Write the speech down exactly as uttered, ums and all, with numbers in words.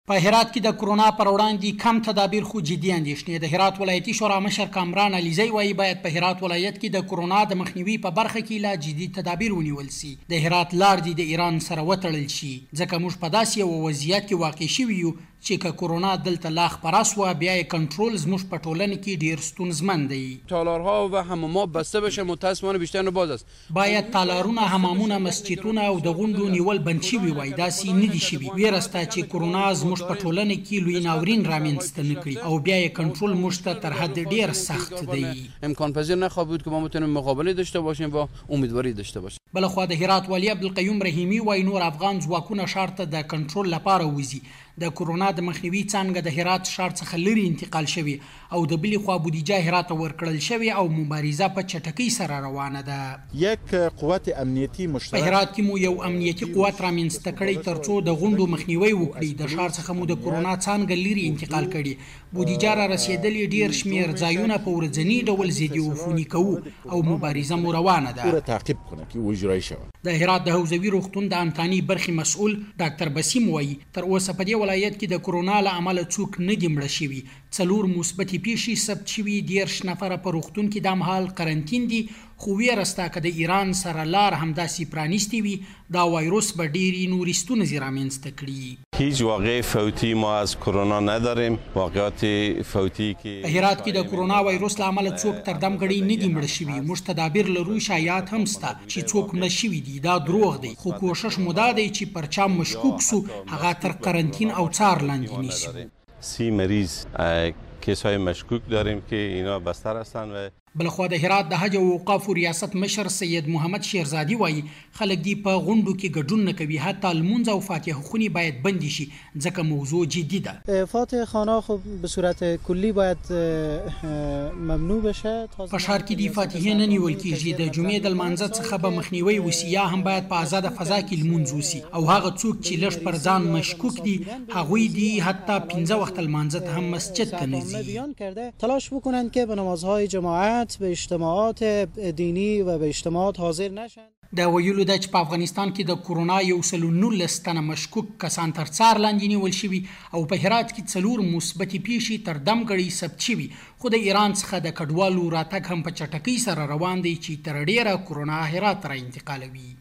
په هرات کې د کرونا پر وړاندې کم تدابیر خو جدي اندېښنې د هرات ولایتي شورا مشر کامران علیزی وایي باید په هرات ولایت کې د کرونا د مخنیوي په برخه کې لا جدي تدابیر ونیول سي د هرات لار دې د ایران سره وتړل شي ځکه موږ په داسې یو وضعیت کې واقع شوي یو چې که کرونا دلته لا خپره سوه بیا یې کنټرول زموږ په ټولنه کې ډېر ستونزمن دی. تالارها و حمامات بسته بشه، متاسفانه بیشتر نه باز است. باید تالارونه، حمامونه، مسجدونه او د غونډو نیول بند شوي وای. داسې نه دي شوي. ویره سته چې کرونا زموږ په ټولنه کې لوی ناورین رامنځته نه کړي او بیا یې کنټرول موږ ته تر حد ډېر سخت دی. امکان پذیر نخواهد بود که ما بتونیم مقابله داشته باشیم و امیدواری داشته باشیم. بلخوا د هرات والی عبدالقیوم رحیمی وای نور افغان ځواکونه ښار ته د کنټرول لپاره وځي. د کرونا د مخنیوي څانګه د هرات ښار څخه لرې انتقال شوې او د بلې خوا بودیجه هرات ته ورکړل شوې او مبارزه په چټکۍ سره روانه ده. یک قوت امنیتي مشترک په هرات کې مو یو امنیتي قوت رامنځته کړی ترڅو د غونډو مخنیوی وکړي. د ښار څخه مو د کرونا څانګه لرې انتقال کړي. بودیجه را رسېدلې، ډېر شمېر ځایونه په ورځني ډول ضد عفوني کوو او مبارزه مو روانه ده. تعقیب کنه که اجرایی شود. د هرات د حوزوي روغتون د امتحاني برخې مسؤل ډاکټر بسیم وایي تر اوسه په دې ولایت کې د کرونا له امله څوک نه دي مړه شوي. څلور مثبتې پیښې ثبت شوي، دېرش نفره په روغتون کې د مهال قرنطین دي. خو ویره سته که د ایران سره لار همداسې پرانیستې وي دا وایروس به ډېرې نورې ستونزې رامنځته کړي. هیچ واقع فوتی ما از کرونا نداریم. واقعات فوتی که په هرات کې د کرونا وایروس له امله څوک تر دم غړي نه دي مړه شوي. موږ تدابیر لرو، شایعات هم سته چې څوک مړه شوي دي. دا دروغ دی، خو کوشش مو دا دی چې پر چا مشکوک سو هغه تر قرنطین او څار لاندې نیسو. سی مریض کیس‌های مشکوک داریم که اینا بستر هستند. و بلخوا د هرات د حج او اوقافو ریاست مشر سید محمد شیرزادي وایي خلک دی په غونډو کې ګډون نه کوي. حتی لمونځ او فاتحه خونې باید بندې شي ځکه موضوع جدي ده. فاتحه خانه خب به صورت کلی باید ممنوع بشه. په ښار کې دی فاتحه نه نیول کېږي. د جمعې د لمانځه څخه به مخنیوی وسي یا هم باید په آزاده فضا کې لمونځ وسي او هغه څوک چې لږ پر ځان مشکوک دي هغوی دی حتی پنځه وخت لمانځه ته هم مسجد ته نه ځي. تلاش بکنند که به نمازهای جماعت به اجتماعات دینی و به اجتماعات حاضر نشند. د ویلو ده چې په افغانستان کې د کرونا یو سل و نولس تنه مشکوک کسان تر څار لاندې نیول شوي او په هرات کې څلور مثبتې پیښې تر دم غړي ثبت شوي. خو د ایران څخه د کډوالو راتګ هم په چټکۍ سره روان دی چې تر ډیره کرونا هرات را انتقالوي.